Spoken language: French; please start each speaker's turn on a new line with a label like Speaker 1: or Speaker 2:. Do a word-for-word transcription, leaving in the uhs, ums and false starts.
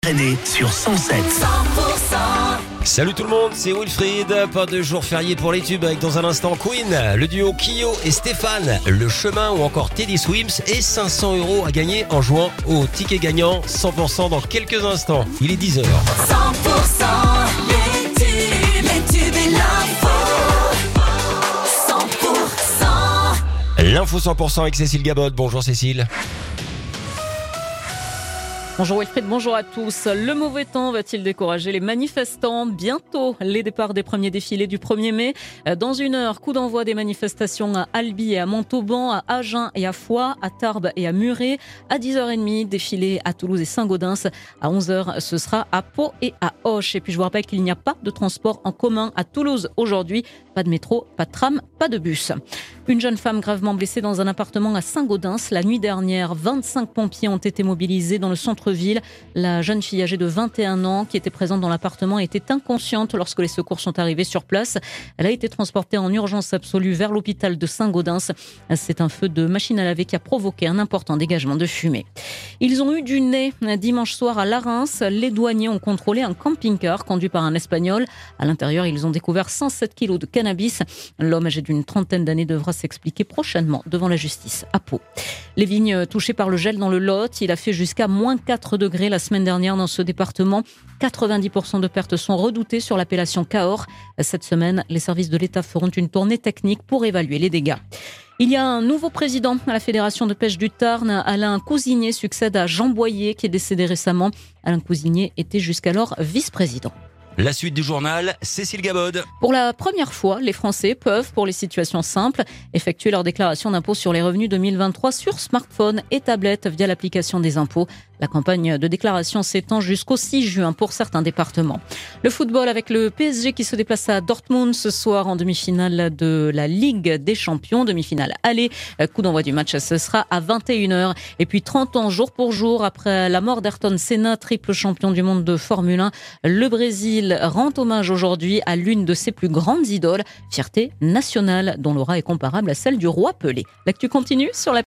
Speaker 1: René sur cent sept.
Speaker 2: Salut tout le monde, c'est Wilfried. Pas de jour férié pour les tubes avec dans un instant Queen, le duo Kyo et Stéphane, Le Chemin ou encore Teddy Swims et cinq cents euros à gagner en jouant au ticket gagnant cent pour cent dans quelques instants. Il est dix heures.
Speaker 3: cent pour cent les tubes, les tubes et l'info. cent pour cent.
Speaker 2: L'info cent pour cent avec Cécile Gabot. Bonjour Cécile.
Speaker 4: Bonjour Wilfried, bonjour à tous. Le mauvais temps va-t-il décourager les manifestants ? Bientôt, les départs des premiers défilés du premier mai. Dans une heure, coup d'envoi des manifestations à Albi et à Montauban, à Agen et à Foix, à Tarbes et à Muret. À dix heures trente, défilé à Toulouse et Saint-Gaudens. À onze heures, ce sera à Pau et à Auch. Et puis je vous rappelle qu'il n'y a pas de transport en commun à Toulouse aujourd'hui. Pas de métro, pas de tram, pas de bus. Une jeune femme gravement blessée dans un appartement à Saint-Gaudens. La nuit dernière, vingt-cinq pompiers ont été mobilisés dans le centre-ville. La jeune fille âgée de vingt et un ans qui était présente dans l'appartement était inconsciente lorsque les secours sont arrivés sur place. Elle a été transportée en urgence absolue vers l'hôpital de Saint-Gaudens. C'est un feu de machine à laver qui a provoqué un important dégagement de fumée. Ils ont eu du nez dimanche soir à Larens. Les douaniers ont contrôlé un camping-car conduit par un Espagnol. À l'intérieur, ils ont découvert cent sept kilos de cannabis. L'homme âgé d'une trentaine d'années devra s'expliquer prochainement devant la justice à Pau. Les vignes touchées par le gel dans le Lot, il a fait jusqu'à moins quatre degrés la semaine dernière dans ce département. quatre-vingt-dix pour cent de pertes sont redoutées sur l'appellation Cahors. Cette semaine, les services de l'État feront une tournée technique pour évaluer les dégâts. Il y a un nouveau président à la Fédération de pêche du Tarn. Alain Cousigné succède à Jean Boyer qui est décédé récemment. Alain Cousigné était jusqu'alors vice-président.
Speaker 2: La suite du journal, Cécile Gabod.
Speaker 4: Pour la première fois, les Français peuvent, pour les situations simples, effectuer leur déclaration d'impôt sur les revenus deux mille vingt-trois sur smartphone et tablette via l'application des impôts. La campagne de déclaration s'étend jusqu'au six juin pour certains départements. Le football avec le P S G qui se déplace à Dortmund ce soir en demi-finale de la Ligue des Champions. Demi-finale aller. Coup d'envoi du match, ce sera à vingt et une heures. Et puis trente ans jour pour jour après la mort d'Ayrton Senna, triple champion du monde de Formule un. Le Brésil rend hommage aujourd'hui à l'une de ses plus grandes idoles, fierté nationale dont l'aura est comparable à celle du roi Pelé. L'actu continue sur la